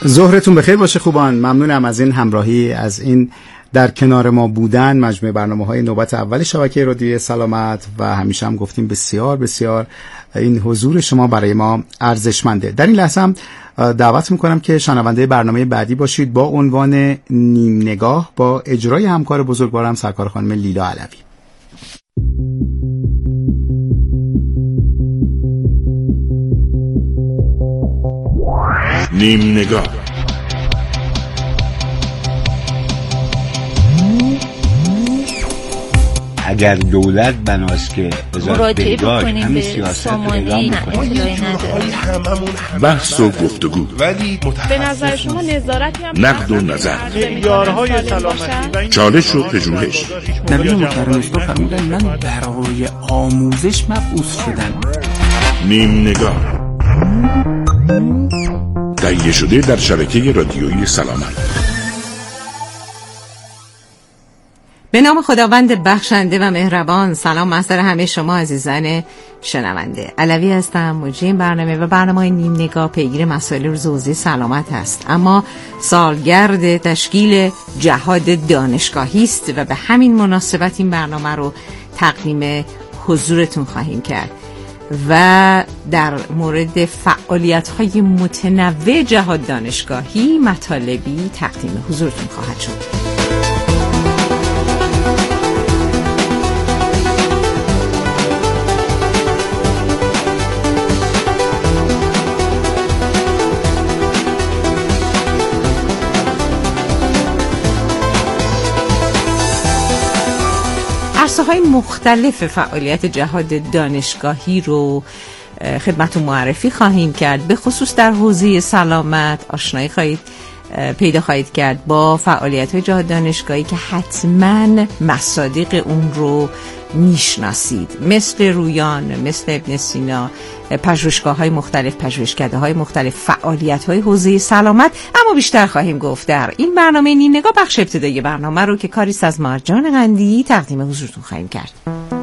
ظهرتون بخیر باشه خوبان. ممنونم از این همراهی، از این در کنار ما بودن. مجموعه برنامه‌های نوبت اول شبکه رادیوی سلامت و همیشه هم گفتیم بسیار بسیار این حضور شما برای ما ارزشمنده. در این لحظه هم دعوت میکنم که شنونده برنامه بعدی باشید با عنوان نیم نگاه با اجرای همکار بزرگوارم سرکار خانم لیلا علوی. نیم نگاه. اگر دولت بناست که مراجعه بکنیم به سامانه اطلاعی نداره. بحث و گفتگو، ولی به نظر شما نظارتی هم نقد و نظر، معیارهای سلامتی، چالش و پژوهش. نبی محترم اسلام فرمودن من برای آموزش مبعوث شدم. نیم نگاه تهیه شده در شبکه رادیویی سلامت. به نام خداوند بخشنده و مهربان. سلام محضر همه شما عزیزان شنونده. علوی هستم، مجری این برنامه و برنامه نیم نگاه پیگیر مسائل روز حوزه سلامت است. اما سالگرد تشکیل جهاد دانشگاهی است و به همین مناسبت این برنامه رو تقدیم حضورتون خواهیم کرد و در مورد فعالیت‌های متنوع جهاد دانشگاهی مطالبی تقدیم حضورتون خواهد شد. عرصه‌های مختلف فعالیت جهاد دانشگاهی رو خدمتتون معرفی خواهیم کرد. به خصوص در حوزه سلامت آشنایی پیدا خواهید کرد با فعالیت‌های جهاد دانشگاهی که حتماً مصادیق اون رو میشناسید، مثل رویان، مثل ابن سینا، پژوهشگاه‌های مختلف، پژوهشکده‌های مختلف، فعالیت‌های حوزه سلامت. اما بیشتر خواهیم گفت در این برنامه نیم نگاه. بخش ابتدایی برنامه رو که کاریست از مرجان قندی تقدیم حضورتون خواهیم کرد.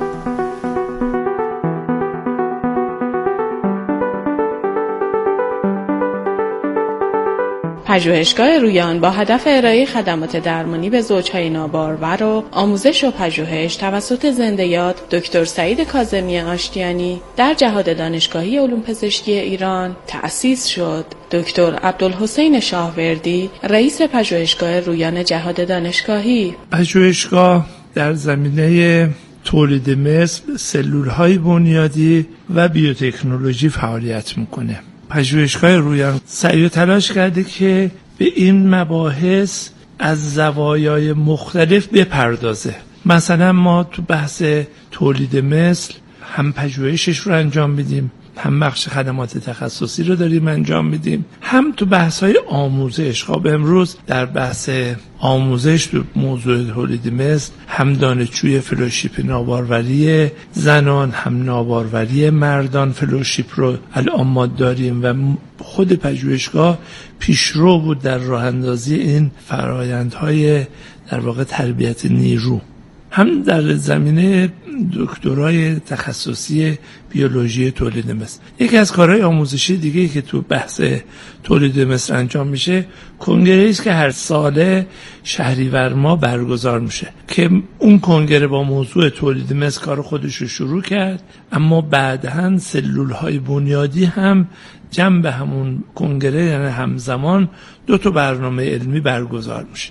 پژوهشگاه رویان با هدف ارائه خدمات درمانی به زوجهای نابارور و آموزش و پژوهش توسط زنده یاد دکتر سعید کاظمی آشتیانی در جهاد دانشگاهی علوم پزشکی ایران تأسیس شد. دکتر عبدالحسین شاهوردی رئیس پژوهشگاه رویان جهاد دانشگاهی. پژوهشگاه در زمینه تولید مثل، سلول‌های بنیادی و بیوتکنولوژی فعالیت میکنه. پژوهشگاه رویان سعی و تلاش کرده که به این مباحث از زوایای مختلف بپردازه. مثلا ما تو بحث تولید مثل هم پژوهشش رو انجام میدیم، هم بخش خدمات تخصصی رو داریم انجام میدیم، هم تو بحث‌های آموزش. خب امروز در بحث آموزش تو موضوع تولید مثل هم دانشجوی فلوشیپ ناباروری زنان هم ناباروری مردان فلوشیپ رو الان ما داریم و خود پژوهشگاه پیشرو بود در راه اندازی این فرآیندهای در واقع تربیت نیرو. هم در زمینه دکترای تخصصی بیولوژی تولید مثل. یکی از کارهای آموزشی دیگه که تو بحث تولید مثل انجام میشه کنگره است که هر ساله شهریور ماه برگزار میشه که اون کنگره با موضوع تولید مثل کار خودش رو شروع کرد، اما بعداً سلول‌های بنیادی هم جنب همون کنگره یعنی همزمان 2 برنامه علمی برگزار میشه.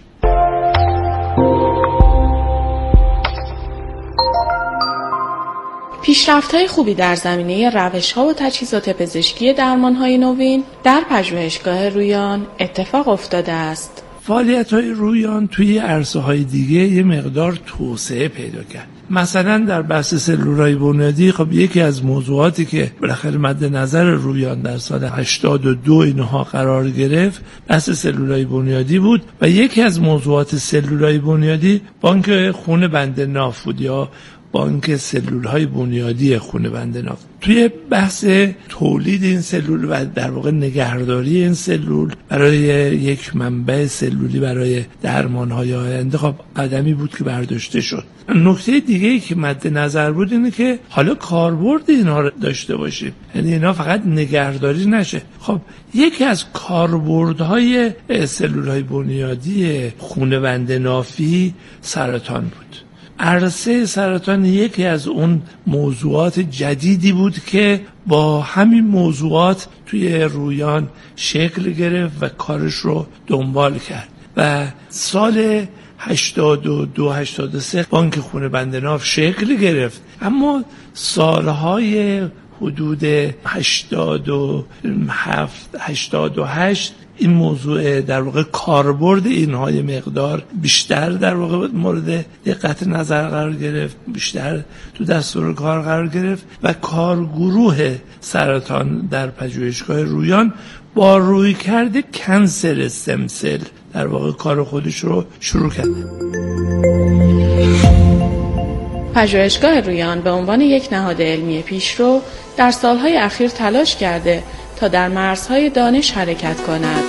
پیشرفت‌های خوبی در زمینه روش‌ها و تجهیزات پزشکی درمان‌های نوین در پژوهشگاه رویان اتفاق افتاده است. فعالیت‌های رویان توی عرصه‌های دیگه یه مقدار توسعه پیدا کرد. مثلا در بحث سلول‌های بنیادی خب یکی از موضوعاتی که بالاخره مد نظر رویان در سال 82 اینها قرار گرفت بحث سلول‌های بنیادی بود و یکی از موضوعات سلول‌های بنیادی بانک خون بند ناف بود یا بانک سلول‌های بنیادی خون بند ناف. توی بحث تولید این سلول و در واقع نگهداری این سلول برای یک منبع سلولی برای درمان‌های آینده خب قدمی بود که برداشته شد. نکته دیگه‌ای که مد نظر بود اینه که حالا کاربرد اینها رو داشته باشیم، یعنی اینا فقط نگهداری نشه. خب یکی از کاربردهای سلول‌های بنیادی خون بند نافی سرطان بود. عرصه سرطان یکی از اون موضوعات جدیدی بود که با همین موضوعات توی رویان شکل گرفت و کارش رو دنبال کرد و سال 82-83 بانک خون بند ناف شکل گرفت، اما سالهای حدود 87-88 این موضوع در واقع کاربرد اینها مقدار بیشتر در واقع مورد دقت نظر قرار گرفت، بیشتر تو دستور کار قرار گرفت و کارگروه سرطان در پژوهشگاه رویان با رویکرد کنسر استم سل در واقع کار خودش رو شروع کرد. پژوهشگاه رویان به عنوان یک نهاد علمی پیشرو در سالهای اخیر تلاش کرده تا در مرزهای دانش حرکت کند.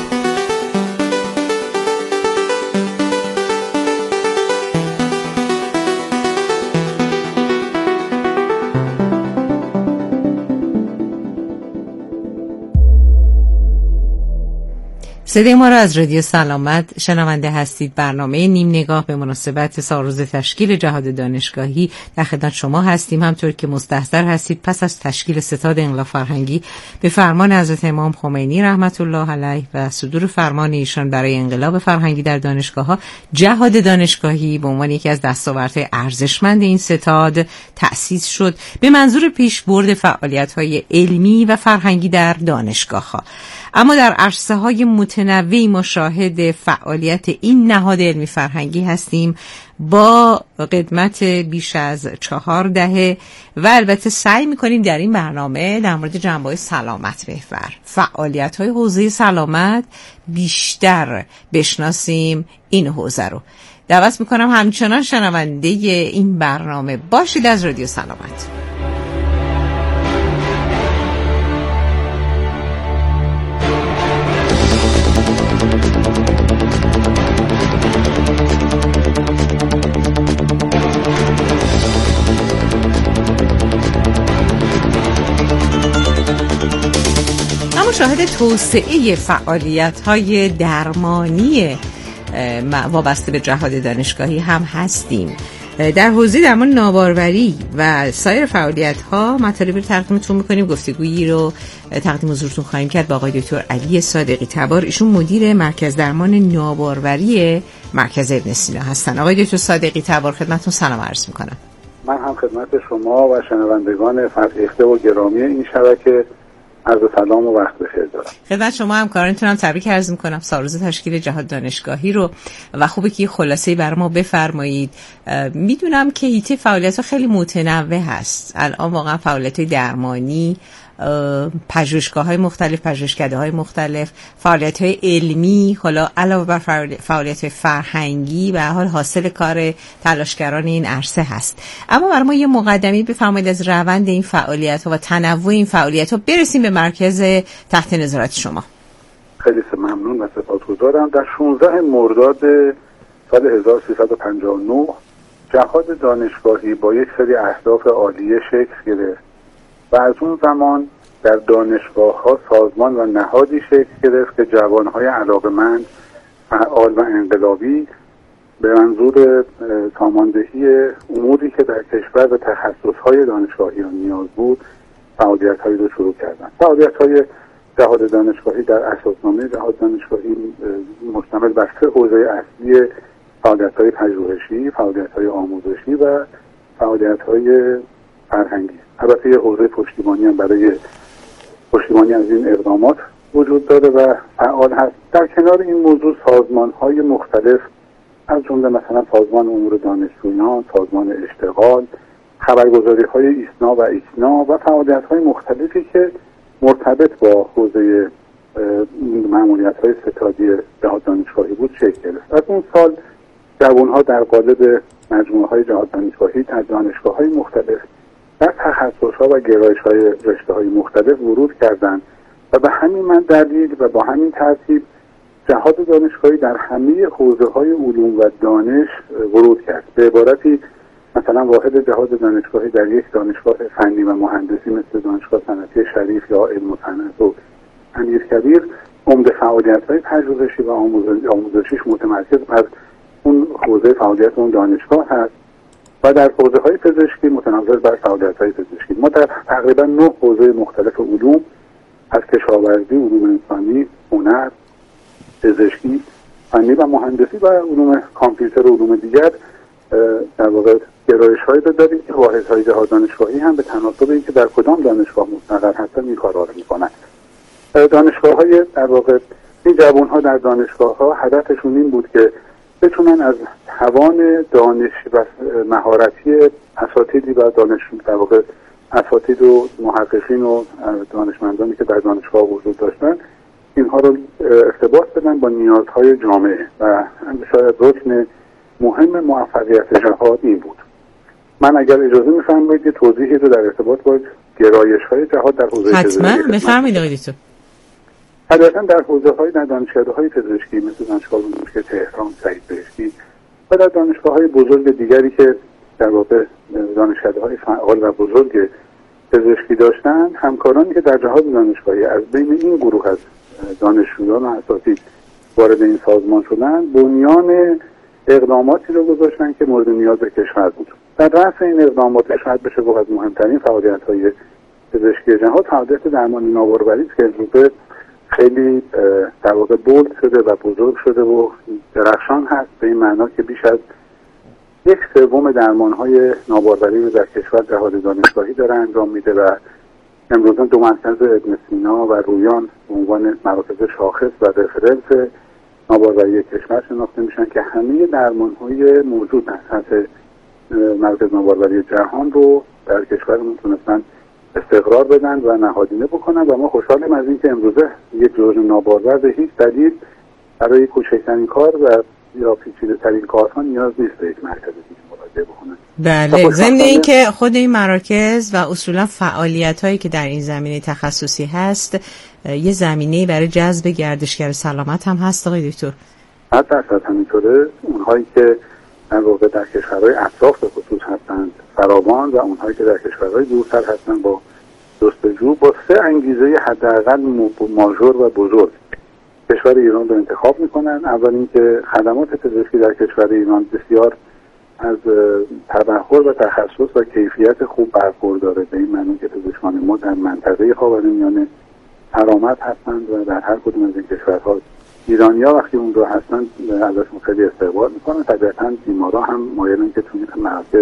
صدای ما را از رادیو سلامت شنونده هستید. برنامه نیم نگاه به مناسبت سالروز تشکیل جهاد دانشگاهی در خدمت شما هستیم. همطور که مستحضر هستید پس از تشکیل ستاد انقلاب فرهنگی به فرمان حضرت امام خمینی رحمت الله علیه و صدور فرمان ایشان برای انقلاب فرهنگی در دانشگاه‌ها، جهاد دانشگاهی به عنوان یکی از دستاوردهای ارزشمند این ستاد تأسیس شد به منظور پیشبرد فعالیت‌های علمی و فرهنگی در دانشگاه‌ها. اما در عرصه‌های متنوعی ما شاهد فعالیت این نهاد علمی فرهنگی هستیم با قدمت بیش از 4 دهه و البته سعی می‌کنیم در این برنامه در مورد جنبه‌های سلامت محور، فعالیت‌های حوزه سلامت بیشتر بشناسیم. این حوزه رو دعوت می‌کنم همچنان شنونده این برنامه باشید از رادیو سلامت. شاهد توسعه فعالیت‌های درمانی وابسته به جهاد دانشگاهی هم هستیم. در حوزه درمان ناباروری و سایر فعالیت‌ها مطالبی رو تقدیمتون می‌کنیم. گفتگویی رو تقدیم حضورتون خواهیم کرد با آقای دکتر علی صادقی تبار، ایشون مدیر مرکز درمان ناباروری مرکز ابن سینا هستن. آقای دکتر صادقی تبار خدمتتون سلام عرض می‌کنم. من هم خدمت شما و شنوندگان فرهیخته و گرامی این شبکه عرض سلام و وقت بخیر دارم. خدمت شما همکارانتونم تبریک عرض می‌کنم سالروز تشکیل جهاد دانشگاهی رو و خوبه که خلاصه‌ای برای ما بفرمایید. میدونم که حیطه فعالیت‌ها خیلی متنوع هست. الان واقعا فعالیت‌های درمانی، پژوهشگاه‌های مختلف، پژوهشکده‌های مختلف، فعالیت‌های علمی، حالا علاوه بر فعالیت‌های فرهنگی و حال حاصل کار تلاشگران این عرصه هست. اما برای ما یه مقدمه‌ای بفرمایید از روند این فعالیت‌ها و تنوع این فعالیت‌ها برسیم به مرکز تحت نظارت شما. خیلی ممنون و سپاسگزارم. در 16 مرداد سال 1359 جهاد دانشگاهی با یک سری اهداف عالیه شکل گرفت و از اون زمان در دانشگاه‌ها سازمان و نهادی شکل گرفت که جوان‌های علاقه‌مند، فعال و انقلابی به منظور ساماندهی اموری که در کشور به تخصص‌های دانشگاهیان نیاز بود فعالیت‌هایی رو شروع کردند. فعالیت‌های جهاد دانشگاهی در اساسنامه جهاد دانشگاهی مشتمل بر 3 حوزه اصلی فعالیت‌های پژوهشی، فعالیت‌های آموزشی و فعالیت‌های فرهنگی. البته یه حوزه پشتیبانی هم برای پشتیبانی از این اقدامات وجود داره و فعال هست. در کنار این موضوع سازمان‌های مختلف از جمله مثلا سازمان امور دانشجویان، سازمان اشتغال، خبرگزاری‌های ایسنا و ایکنا و فعالیت‌های مختلفی که مرتبط با حوزه مأموریت‌های ستادی جهاد دانشگاهی بود شکل گرفت. از اون سال جوان‌ها در قالب مجموعه‌های جهاد دانشگاهی در دانشگاه‌های مختلف در تخصص‌ها و گرایش‌های رشته‌های مختلف ورود کردند و به همین من دلیل و با همین ترتیب جهاد دانشگاهی در همه حوزه‌های علوم و دانش ورود کرد. به عبارتی مثلا واحد جهاد دانشگاهی در یک دانشگاه فنی و مهندسی مثل دانشگاه صنعتی شریف یا علم و صنعت و امیرکبیر عمده فعالیت‌های پژوهشی و آموزشیش متمرکز بر اون حوزه فعالیت اون دانشگاه هست و در حوزه‌های پزشکی متناظر بر فعالیت‌های پزشکی. ما در تقریبا 9 حوزه مختلف علوم از کشاورزی، علوم انسانی، هنر، پزشکی، فنی و مهندسی و علوم کامپیوتر و علوم دیگر در واقع گرایش‌هایی رو داریم که واحدهای جهاد دانشگاهی هم به تناسب اینکه در کدام دانشگاه مستقر هستن این کارا رو می‌کنن. دانشگاه‌های در واقع این جوان‌ها در دانشگاه‌ها هدفشون این بود که بتونن از توان دانش و مهارتی اساتیدی و در واقع اساتید و محققین و دانشمندانی که در دانشگاه وجود داشتن اینها رو ارتباط بدن با نیازهای جامعه و شاید رکن مهم موفقیت جهاد این بود. من اگر اجازه می‌فرمایید یه توضیحی رو در ارتباط با گرایش‌های جهاد در حوزه پزشکی حتما بفرمایید آقای دکتر. حداقل در حوزه‌های در دانشکده‌های پزشکی مثل دانشگاه دانشگاه تهران، سعید بهشتی و در دانشگاه‌های بزرگ دیگری که در واقع دانشکده‌های فعال و بزرگ پزشکی داشتن، همکارانی که در جهاد دانشگاهی از بین این گروه از دانشجویان و اساتید وارد این سازمان شدن، بنیان اقداماتی رو گذاشتن که مورد نیاز کشور بود. در رأس این اقدامات شاید بشه گفت از مهمترین فعالیت‌های پزشکی جهاد فعالیت درمانی ناباروری است که امروزه خیلی در واقع بولد شده و بزرگ شده و درخشان هست، به این معنا که بیش از 1/3 درمان‌های ناباروری رو در کشور جهاد دانشگاهی داره انجام میده و امروزه 2 مرکز ابن سینا و رویان به عنوان مراکز شاخص و رفرنس ناباروری کشور شناخته میشن که همه درمان‌های موجود در سطح مرکز ناباروری جهان رو در کشورمون تونستن استقرار بدن و نهادینه بکنن و ما خوشحالیم از اینکه امروزه یک جزء نابارور به هیچ دلیل برای کوچکترین کار و یا پیچیده‌ترین کارها نیاز نیست به یک مرکز دیگه مراجعه بکنن. بله، ضمن اینکه خود این مراکز و اصولا فعالیت‌هایی که در این زمینه تخصصی هست یه زمینه‌ای برای جذب گردشگر سلامت هم هست آقای دکتر. 100% همینطوره. اونهایی که در واقع در کشورهای اطراف به خصوص هستند فراوان و اونهایی که در کشورهای دورتر هستند با جستجو با 3 انگیزه حداقل ماژور و بزرگ کشور ایران رو انتخاب میکنن. اول اینکه خدمات پزشکی در کشور ایران بسیار از تبحر و تخصص و کیفیت خوب برخورداره، به این معنی که پزشکان ما در منطقه خاورمیانه سرآمد هستند و در هر کدوم از این کشورها ایرانی‌ها وقتی اونجا هستن ازشون خیلی استقبال میکنن. طبعاً بیمارا هم مایلن که تو این مراکز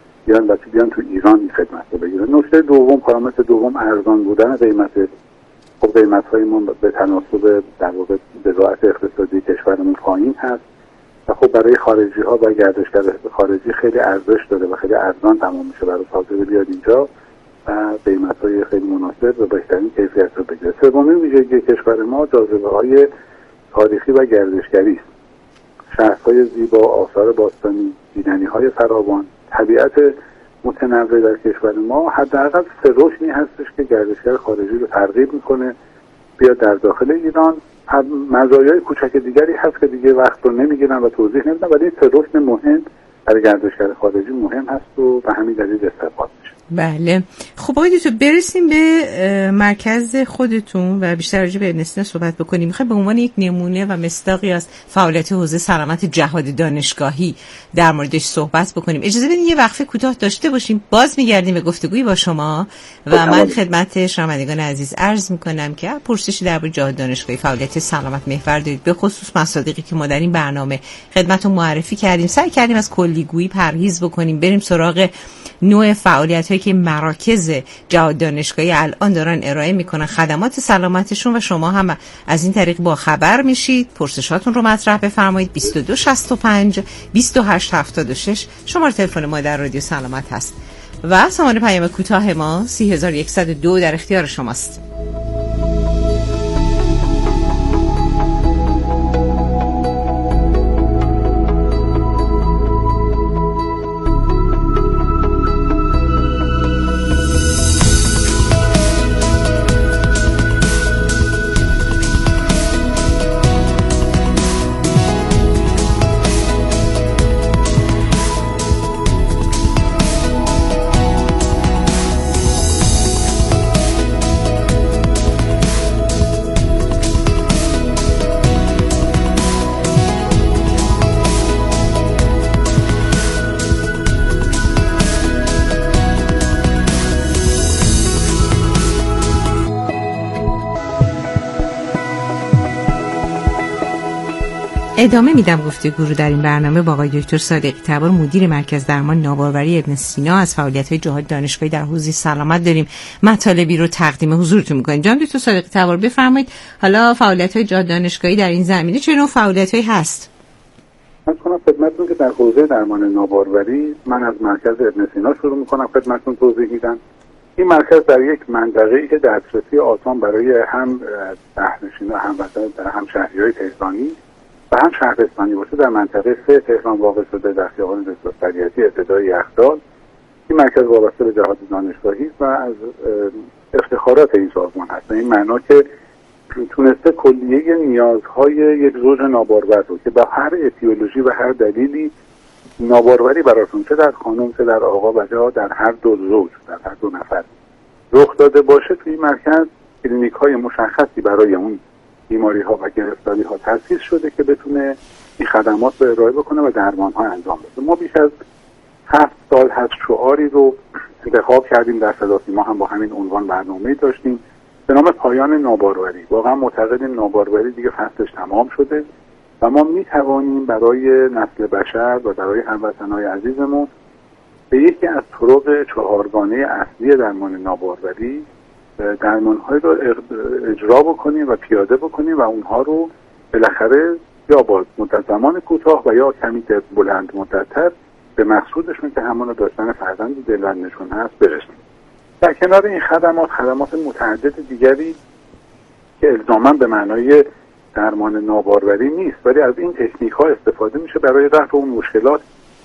بیان تو ایران این خدمت رو بگیرن. نکته دوم، پارامتر دوم ارزان بودن قیمت. خب قیمت‌های ما به تناسب در واقع وضعیت اقتصادی کشورمون پایین هست و خب برای خارجی‌ها و گردشگر خارجی خیلی ارزش داره و خیلی ارزان تمام میشه برای صادر بیاد اینجا و قیمت‌های خیلی مناسب و بهترین کیفیت رو بگیره. سومین ویژگی کشور ما جاذبه‌های تاریخی و گردشگری است. شهرهای زیبا، آثار باستانی، دیدنی‌های فراوان، طبیعت متنوع در کشور ما حداقل 3 رکنی هستش که گردشگر خارجی رو ترغیب میکنه بیاد در داخل ایران. مزایای کوچک دیگری هست که دیگه وقت رو نمیگیرم و توضیح نمیدم، ولی این 3 رکن مهم برای گردشگر خارجی مهم هست و به همین دلیل استفاده میشه. بله، خب آقای دکتر برسیم به مرکز خودتون و بیشتر راجع به ابن سینا صحبت بکنیم. میخوام به عنوان یک نمونه و مصداقی از فعالیت حوزه سلامت جهاد دانشگاهی در موردش صحبت بکنیم. اجازه بدین یه وقفه کوتاه داشته باشیم، باز میگردیم به گفتگوی با شما و من خدمت شنوندگان عزیز عرض میکنم که پرسشی درباره جهاد دانشگاهی فعالیت سلامت محور دارید، به خصوص مصادیقی که ما در این برنامه خدمتتون معرفی کردیم. سعی کردیم از کلیگویی پرهیز بکنیم، بریم سراغ نوع فعالیت‌هایی که مراکز جهاد دانشگاهی الان دارن ارائه میکنن، خدمات سلامتشون، و شما هم از این طریق با خبر میشید. پرسشاتون رو مطرح بفرمایید. 2265 2876 شماره تلفن ما در رادیو سلامت هست و سامان پیام کوتاه ما 3102 در اختیار شماست. ادامه میدم گفتگو رو در این برنامه با آقای دکتر صادقی تبار، مدیر مرکز درمان ناباروری ابن سینا. از فعالیت‌های جهاد دانشگاهی در حوزه سلامت داریم مطالبی رو تقدیم حضورتون می‌کنیم. جان دکتر صادقی تبار بفرمایید، حالا فعالیت‌های جهاد دانشگاهی در این زمینه چه نوع فعالیت‌هایی هست؟ من کنم خدمتتون که در حوزه درمان ناباروری من از مرکز ابن سینا شروع می‌کنم خدمتتون توضیح میدم. این مرکز در یک منطقه‌ای که دسترسی آسان برای هم شهرنشینان هم شهریای تهرانی و هم شهرستانی باشه در منطقه 3 تهران واقع شده، در خیابان دکتر صدیقی ابتدای یخدال. این مرکز وابسته به جهاد دانشگاهی و از افتخارات این سازمان هست. این معنا که تونسته کلیه نیازهای یک زوج نابارور رو که با هر اتیولوژی و هر دلیلی ناباروری براشون، چه در خانم چه در آقا و یا در هر دو زوج، در هر دو نفر رخ داده باشه، توی این مرکز کلینیک‌های مشخصی برای اون بیماری‌ها و گرفتاری‌ها تأسیس شده که بتونه این خدمات رو ارائه بکنه و درمان‌ها انجام بده. ما بیش از 7 سال هست شعاری رو انتخاب کردیم، در صداسیما هم با همین عنوان برنامه‌ای داشتیم به نام پایان ناباروری. واقعا معتقدیم ناباروری دیگه فصلش تمام شده و ما می‌توانیم برای نسل بشر و برای هموطن‌های عزیزمون به یکی از طرق 4گانه اصلی درمان ناباروری درمان‌های رو اجرا بکنیم و پیاده بکنیم و اونها رو بالاخره یا با مدت زمان کوتاه و یا کمی بلند مدت‌تر به مقصودشون که همون داشتن فرزند دلبندشون هست برسیم. در کنار این خدمات متعدد دیگری که الزاماً به معنای درمان ناباروری نیست ولی از این تکنیک‌ها استفاده میشه برای رفع اون مشکلات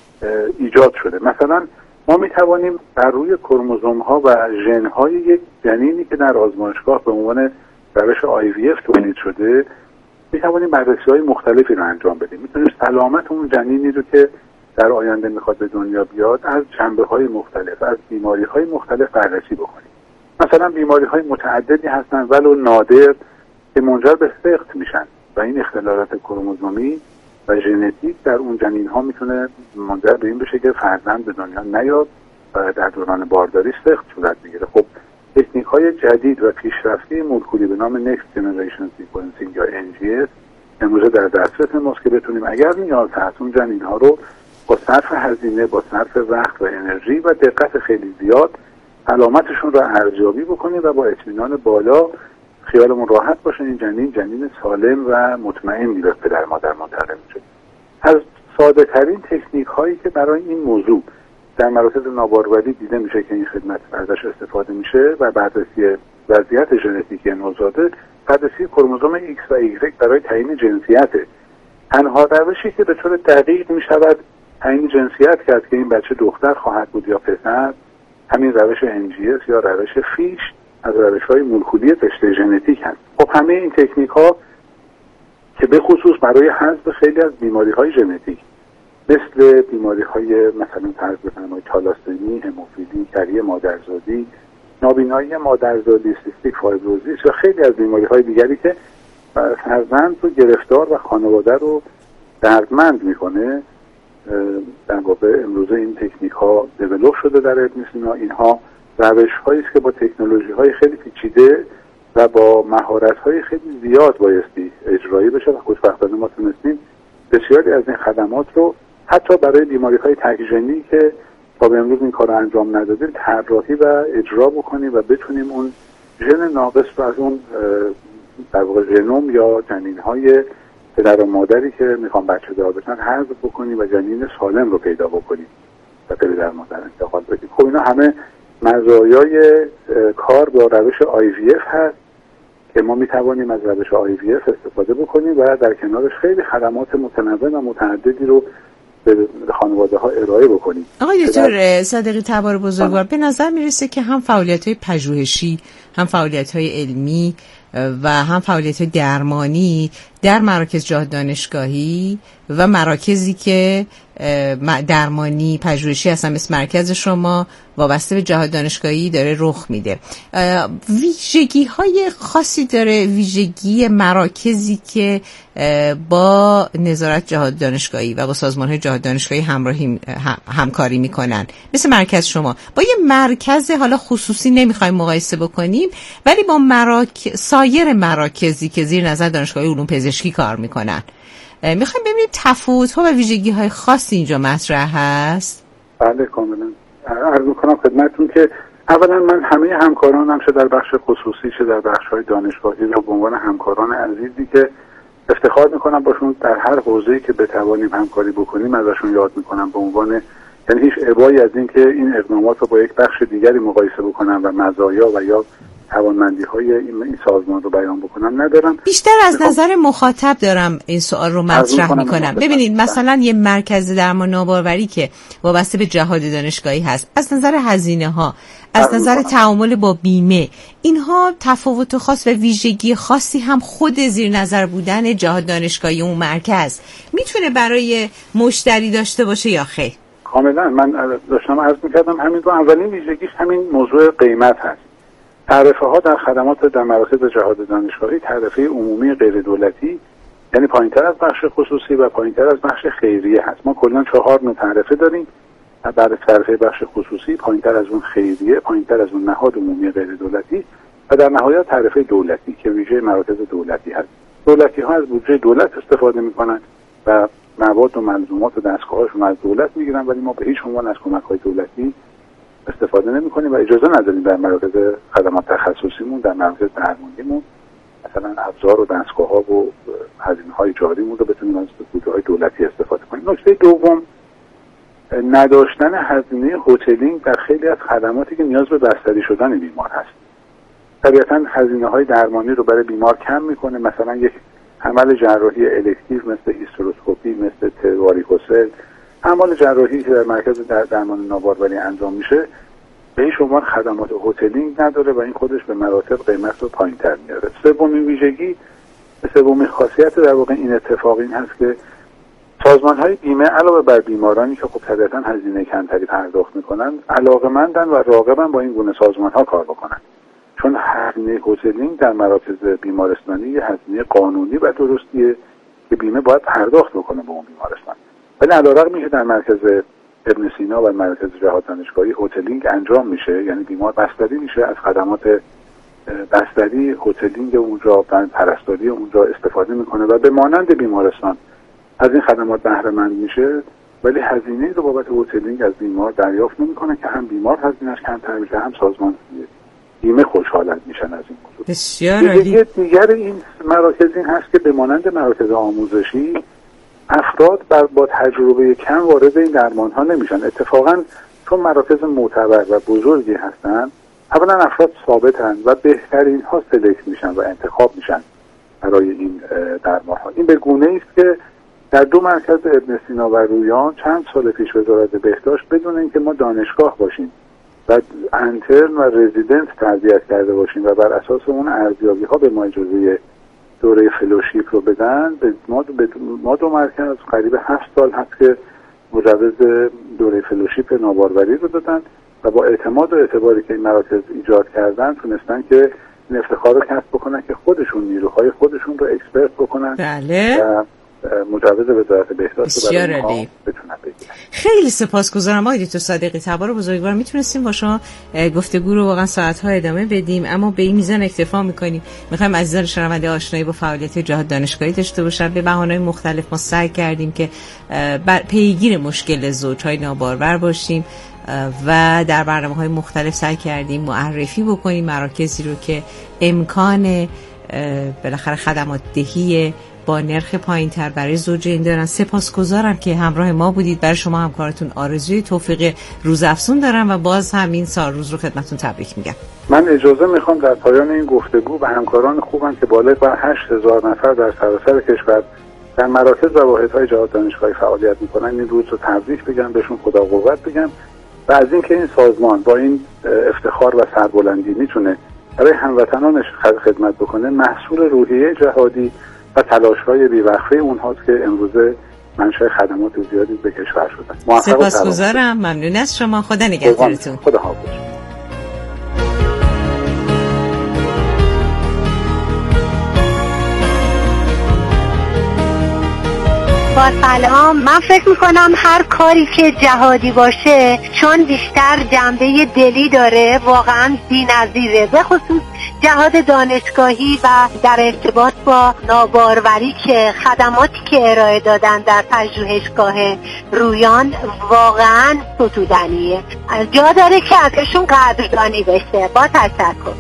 ایجاد شده. مثلا ما میتوانیم بر روی کروموزوم‌ها و ژن‌های یک جنینی که در آزمایشگاه به عنوان روش IVF تولید شده میتوانیم بررسی‌های مختلفی رو انجام بدیم. میتونیم سلامت اون جنینی رو که در آینده میخواد به دنیا بیاد از جنبه‌های مختلف، از بیماری‌های مختلف بررسی بکنیم. مثلا بیماری‌های متعددی هستن ولو نادر که منجر به سقط میشن و این اختلالات کروموزومی و ژنتیک در اون جنین‌ها میتونه منجر به این بشه که فرزند به دنیا نیاد و در دوران بارداری سقط صورت بگیره. خب تکنیک‌های جدید و پیشرفته مولکولی به نام Next Generation Sequencing یا NGS امروزه در دسترس ماست که بتونیم اگر نیاز هست اون جنین‌ها رو با صرف هزینه، با صرف وقت و انرژی و دقت خیلی زیاد علامتشون رو ارزیابی بکنیم و با اطمینان بالا خیالمون راحت باشه این جنین سالم و مطمئنی به پدر مادر منتقل میشه. از ساده ترین تکنیک هایی که برای این موضوع در مراکز ناباروری دیده میشه که این خدمت ازش استفاده میشه و بررسی وضعیت ژنتیکی نوزاده، بررسی کروموزوم X و Y برای تعیین جنسیت. تنها روشی که به طور دقیق میشود تعیین جنسیت کرد که این بچه دختر خواهد بود یا پسر همین روش NGS یا روش فیش از روش‌های مولکولی رشته ژنتیک هست. خب همه این تکنیک‌ها که به خصوص برای حذف خیلی از بیماری‌های ژنتیک مثل بیماری‌های مثلا فرض بفرمایید تالاسمی، هموفیلی، کری مادرزادی، نابینایی مادرزادی، سیستیک فایبروزیس و خیلی از بیماری‌های دیگری که فرزند رو گرفتار و خانواده رو دردمند می‌کنه، در واقع امروزه این تکنیک‌ها دیولپ شده در ابن سینا. اینها روش‌هایی است که با تکنولوژی‌های خیلی پیچیده و با مهارت‌های خیلی زیاد بایستی اجرایی بشه و خوشبختانه ما تونستیم بسیاری از این خدمات رو حتی برای بیماری‌های تک‌ژنی که تا به امروز این کار رو انجام ندادیم طراحی و اجرا بکنیم و بتونیم اون ژن ناقص رو از اون در واقع ژنوم یا جنین‌های پدر و مادری که میخوان بچه دار بشن حذف بکنیم و جنین سالم رو پیدا بکنیم و پدر مادر انتقال بدیم. خب اینا همه مزایای کار با روش IVF هست که ما میتوانیم از روش IVF استفاده بکنیم و در کنارش خیلی خدمات متنوع و متعددی رو به خانواده ها ارائه بکنیم. آقای دکتر صادقی تبار بزرگوار، به نظر میرسه که هم فعالیت‌های پژوهشی، هم فعالیت‌های علمی و هم فعالیت‌های درمانی در مراکز جهاد دانشگاهی و مراکزی که درمانی پژوهشی هستن مثل مرکز شما وابسته به جهاد دانشگاهی داره رخ میده. ویژگی‌های خاصی داره ویژگی مراکزی که با نظارت جهاد دانشگاهی و با سازمان‌های جهاد دانشگاهی همکاری میکنن مثل مرکز شما با یه مرکز حالا خصوصی نمیخوایم مقایسه بکنیم ولی با سایر مراکزی که زیر نظر دانشگاه علوم پزشکی کار میکنن میخوایم ببینیم تفاوت‌ها و ویژگی‌های خاصی اینجا مطرح هست. بله کاملا. عرض می‌کنم خدمتتون که اولا من همه همکارانم چه در بخش خصوصی چه در بخش‌های دانشگاهی رو به عنوان همکاران عزیزی که افتخار می‌کنم باشون در هر حوزه‌ای که بتوانیم همکاری بکنیم ازشون یاد می‌کنم، به عنوان یعنی هیچ ابایی از این که این اقدامات رو با یک بخش دیگری مقایسه بکنم و مزایا و یا توانمندی‌های این سازمان رو بیان بکنم ندارم. بیشتر از نظر مخاطب دارم این سوال رو مطرح میکنم. ببینید مثلا یه مرکز درمان ناباروری که وابسته به جهاد دانشگاهی هست، از نظر هزینه‌ها، از نظر تعامل با بیمه، اینها تفاوت خاص و ویژگی خاصی هم خود زیر نظر بودن جهاد دانشگاهی اون مرکز میتونه برای مشتری داشته باشه یا خیر؟ کاملا. من داشتم عرض میکردم همین رو. اولین ویژگیش همین موضوع قیمت هست. تعرفه ها در خدمات در مراکز جهاد دانشگاهی تعرفه عمومی غیر دولتی، یعنی پایینتر از بخش خصوصی و پایینتر از بخش خیریه هست. ما کلا 4 نوع تعرفه داریم. بعد تعرفه بخش خصوصی، پایینتر از اون خیریه، پایینتر از اون نهاد عمومی غیر دولتی و در نهایت تعرفه دولتی که ویژه مراکز دولتی هست. دولتی ها از بودجه دولت استفاده میکنن و مواد و ملزومات و دستگاهاشون از دولت میگیرن، ولی ما به هیچ عنوان از کمک‌های دولتی استفاده نمی‌کنیم و اجازه نداریم در مراکز خدمات تخصصیمون، در مراکز درمانیمون مثلا ابزار و دستگاه‌ها و هزینه‌های جاریمون رو بتونیم از بودجه‌های دولتی استفاده کنیم. نکته دوم، نداشتن هزینه هتلینگ در خیلی از خدماتی که نیاز به بستری شدن بیمار هست. طبیعتاً هزینه‌های درمانی رو برای بیمار کم می‌کنه. مثلا یک عمل جراحی الکتیو مثل هیستروسکوپی، مثل واریکوسل، عمل جراحی که در مرکز درمان ناباروری انجام میشه به هیچ عنوان خدمات هتلینگ نداره و این خودش به مراتب قیمت رو پایین‌تر میاره. سومین ویژگی، سومین خاصیت در واقع این اتفاق این هست که سازمان‌های بیمه علاوه بر بیمارانی که خب طبیعتاً هزینه کمتری پرداخت میکنن، علاقه‌مندن و راغبن با این گونه سازمان‌ها کار بکنن، چون هزینه هتلینگ در مراکز بیمارستانی یه هزینه قانونی و درستیه که بیمه باید پرداخت بکنه به اون بیمارستان. ولی علیرغم اینکه در مرکز ابن سینا و مرکز جهاد دانشگاهی هتلینگ انجام میشه، یعنی بیمار بستری میشه، از خدمات بستری هتلینگ اونجا و پرستاری اونجا استفاده میکنه و به مانند بیمارستان از این خدمات بهره مند میشه، ولی هزینه رو بابت هتلینگ از بیمار دریافت نمیکنه که هم بیمار هزینه‌اش کمتر میشه، هم سازمان بیمه خوشحالند میشن از این موضوع. بسیار عالی. دیگر این مراکز این هست که به مانند مراکز آموزشی افراد با تجربه کم وارد این درمان ها نمیشن. اتفاقا چون مراکز معتبر و بزرگی هستن، اولا افراد ثابتن و بهترین ها سلکت میشن و انتخاب میشن برای این درمان ها. این به گونه است که در 2 مرکز ابن سینا و رویان چند سال پیش وزارت بهداشت بدون اینکه ما دانشگاه باشیم و انترن و رزیدنت تربیت کرده باشیم و بر اساس اون ارزیابی ها به ما اجازه دوره فلوشیپ رو بدن، ما 2 مرکز قریب 7 سال هست که مجوز دوره فلوشیپ ناباروری رو دادن و با اعتماد و اعتباری که این مراکز ایجاد کردن تونستن که این افتخار رو کسب بکنن که خودشون نیروهای خودشون رو اکسپرت بکنن. بله. و مجوز وزارت بهداشت رو برای اونها بتونن بگیرن. خیلی سپاسگزارم آقای دکتر صادقی. تبار بزرگوار. میتونستیم با شما گفتگو رو واقعا ساعت‌ها ادامه بدیم، اما به این میزان اکتفا میکنیم. میخوایم عزیزان شنونده آشنایی با فعالیت جهاد دانشگاهی داشته باشن. به بهانه‌های مختلف ما سعی کردیم که پیگیر مشکل زوج‌های نابارور باشیم و در برنامه‌های مختلف سعی کردیم معرفی بکنیم مراکزی رو که امکان بالاخره خدمات دهی با نرخ پایین‌تر برای زوجین دارن. سپاسگزارم که همراه ما بودید. برای شما همکارتون آرزوی توفیق روزافزون دارم و باز همین سال روز رو خدمتتون تبریک میگم. من اجازه میخوام در پایان این گفتگو به همکاران خوبم که بالای بر 8000 نفر در سراسر کشور در مراکز و واحدهای جهاد دانشگاهی فعالیت میکنن این روز رو تبریک بگم، بهشون خدا قوت بگم و از اینکه این سازمان با این افتخار و سربلندی میتونه برای هموطنانش خدمت بکنه، محصول روحیه جهادی و تلاش‌های بی‌وقفه اونهاست که امروزه منشأ خدمات زیادی به کشور شدن. سپاسگزارم. ممنون از شما. خدا نگهدارتون. خدا حافظ. با سلام. من فکر میکنم هر کاری که جهادی باشه چون بیشتر جنبه دلی داره واقعا بی‌نظیره، به خصوص جهاد دانشگاهی و در ارتباط با ناباروری که خدماتی که ارائه دادن در پژوهشگاه رویان واقعا ستودنیه. جا داره که ازشون قدردانی بشه. با تشکر.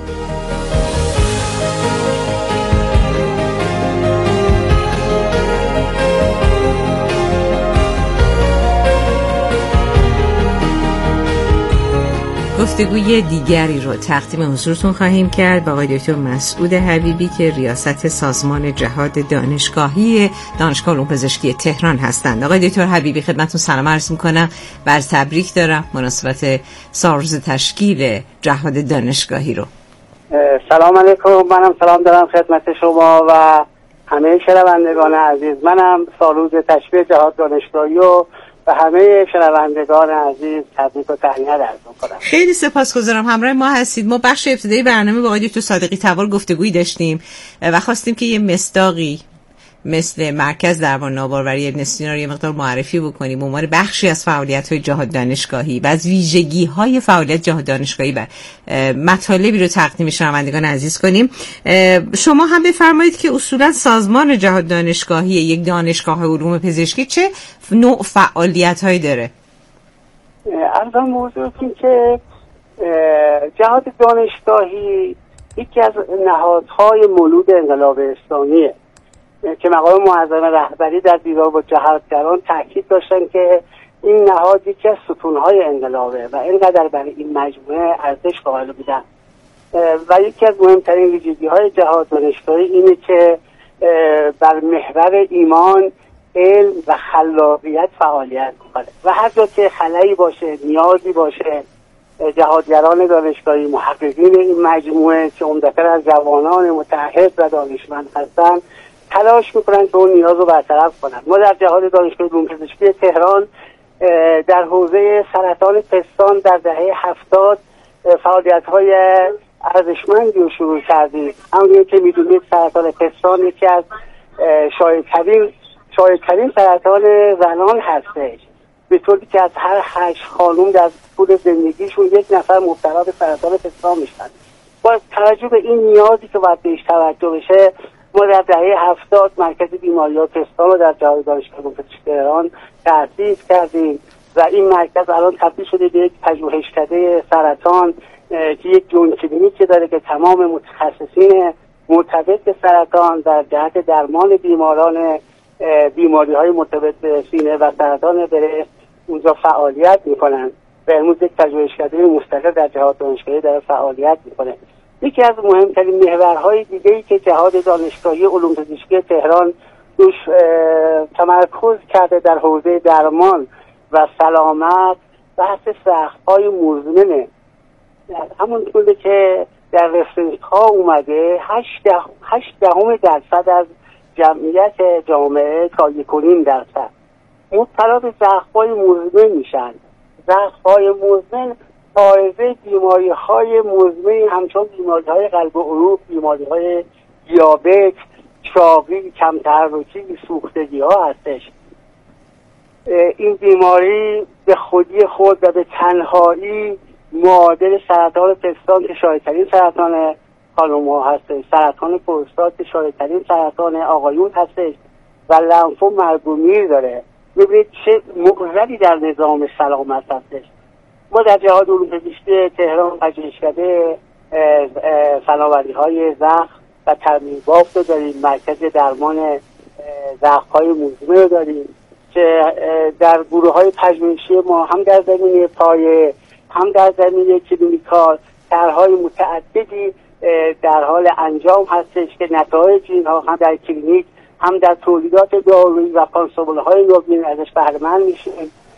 گفتگوی دیگری رو تقدیم حضورتون خواهیم کرد با آقای دکتر مسعود حبیبی که ریاست سازمان جهاد دانشگاهی دانشگاه علوم پزشکی تهران هستند. آقای دکتر حبیبی خدمتتون سلام عرض می‌کنم. بر تبریک دارم مناسبت سالروز تشکیل جهاد دانشگاهی رو. سلام علیکم. منم سلام دارم خدمت شما و همه شنوندگان عزیز. منم سالروز تشکیل جهاد دانشگاهی و همه شنوندگان عزیز تبریک و تهنیت عرض می‌کنم. خیلی سپاسگزارم همراه ما هستید. ما بخش ابتدایی برنامه با آقای دکتر صادقی طوال گفتگویی داشتیم و خواستیم که یه مصداقی مثل مرکز درمان ناباروری ابن سینا رو یه مقدار معرفی بکنیم به عنوان بخشی از فعالیت‌های جهاد دانشگاهی و از ویژگی‌های فعالیت جهاد دانشگاهی و مطالبی رو تقدیم شنوندگان عزیز کنیم. شما هم بفرمایید که اصولا سازمان جهاد دانشگاهی یک دانشگاه علوم پزشکی چه نوع فعالیت‌هایی داره؟ عرضم موضوعی که جهاد دانشگاهی یکی از نهادهای مولود انقلاب اسلامیه که مقام معظم رهبری در دیدار با جهادگران تاکید داشتن که این نهاد یکی از ستونهای انقلابه و اینقدر برای این مجموعه ارزش قائل بودن و یکی از مهمترین ویژگی‌های جهاد دانشگاهی اینه که بر محور ایمان، علم و خلاقیت فعالیت می‌کنه و هر جا که خلایی باشه، نیازی باشه، جهادگران دانشگاهی، محققین این مجموعه که عمدتاً از جوانان متعهد و دانشمند هستن تلاش میکنن که اون نیاز رو برطرف کنن. ما در جهاد دانشگاه علوم پزشکی تهران در حوزه سرطان پستان در دهه 70 فعالیت‌های ارزشمندی رو شروع کردیم. همونطور که میدونید سرطان پستان یکی از شایع‌ترین سرطان زنان هستش، به طوری که از هر 8 خانم در طول زندگیشون 1 نفر مبتلا به سرطان پستان میشن. با توجه به این نیازی که باید بهش توجه بشه، ما در دهه 70 مرکز بیماری‌های پستان رو در جهاد دانشگاه علوم پزشکی تهران تأسیس کردیم و این مرکز الان تبدیل شده به یک پژوهشکده سرطان که یک جون کلینیکی داره که تمام متخصصین مرتبط به سرطان در جهت درمان بیماری‌های مرتبط به سینه و سرطان برئه اونجا فعالیت می‌کنن و امروز یک پژوهشکده مستقل در جهاد دانشگاهی داره فعالیت می‌کنه. یکی از مهمترین محورهای دیگه‌ای که جهاد دانشگاهی علوم پزشکی تهران روش تمرکز کرده در حوزه درمان و سلامت بحث سخت‌های مزمنه. همونطوری که در رفرنس‌ها اومده 8% از جمعیت جامعه تا 1.5% مبتلا به زخم‌های مزمن میشن. زخم‌های مزمن عارضه بیماری‌های مزمن همچون بیماری‌های قلب و عروق، بیماری‌های دیابت، چاقی، کم تحرکی، سوختگی‌ها هستش. این بیماری به خودی خود و به تنهایی معادل سرطان پستان که شایع‌ترین سرطان خانم‌ها هستش، سرطان پروستات که شایع‌ترین سرطان آقایون هستش و لنفوم مرگ و میر داره. می‌بینید چه معضلی در نظام سلامت هستش. ما در جهاد علوم پزشکی تهران پژوهشکده فناوری‌های زخم و ترمیم بافت رو داریم، مرکز درمان زخم‌های مزمن رو داریم که در گروه‌های پژوهشی ما هم در زمینه پایه هم در زمینه کلینیکال طرح‌های متعددی در حال انجام هستش که نتایج اینها هم در کلینیک هم در تولیدات دارویی و کانسومبل‌های نوین ازش بهره مند میشیم